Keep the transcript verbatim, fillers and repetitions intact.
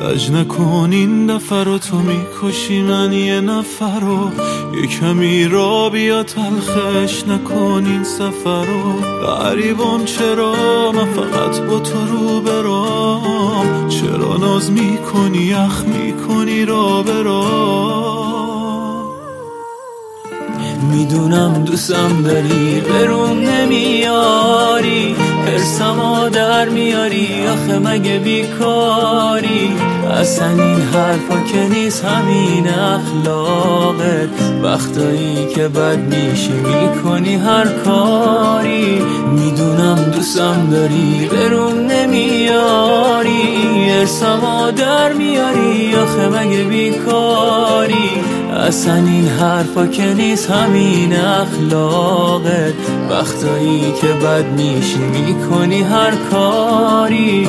لج نکن این دفعه رو، تو میکشی من یه نفر رو. یه کمی را بیا تلخش نکن این سفر رو. غریبم چرا من فقط با تو رو برام، چرا ناز میکنی یخ میکنی را برام. میدونم دوستم داری بروم نمیاری، حرسمو در میاری آخه مگه بیکاری. اصلا این حرفا که نیست همین اخلاقت، وقتایی که بد میشی میکنی هر کاری. میدونم دوستم داری بروم نمیاری، حرسمو در میاری آخه مگه بیکاری. اصلا این حرفا که نیست همین اخلاقت، وقتایی که بد میشی میکنی هر کاری.